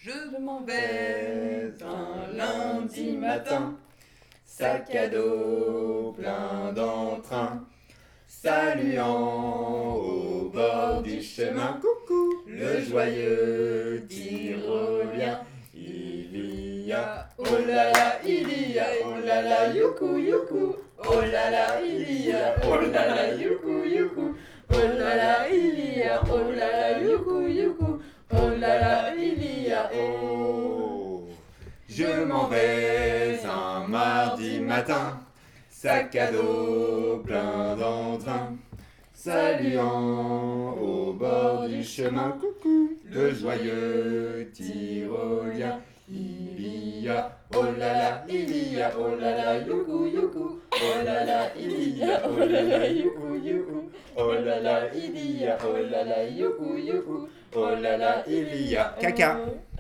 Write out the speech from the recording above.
Je m'en vais un lundi matin, sac à dos plein d'entrain, saluant au bord du chemin, coucou, le joyeux tyrolien. Il y a, oh là là, il y a, oh là là, youcou, youcou, oh là là, il y a, oh là là, youcou, youcou, oh là là, il y a, oh là là, youcou, youcou, oh là là, il y a, oh. Je m'en vais un mardi matin, sac à dos plein d'entrain, saluant au bord du chemin, coucou, le joyeux tyrolien. Il y a, oh là là, il y a, oh là là, youcou, youcou, oh là là, il y a, oh là là, youcou, youcou, oh là là, il y a, oh là là, youcou, youcou, oh là là, il y a, Caca.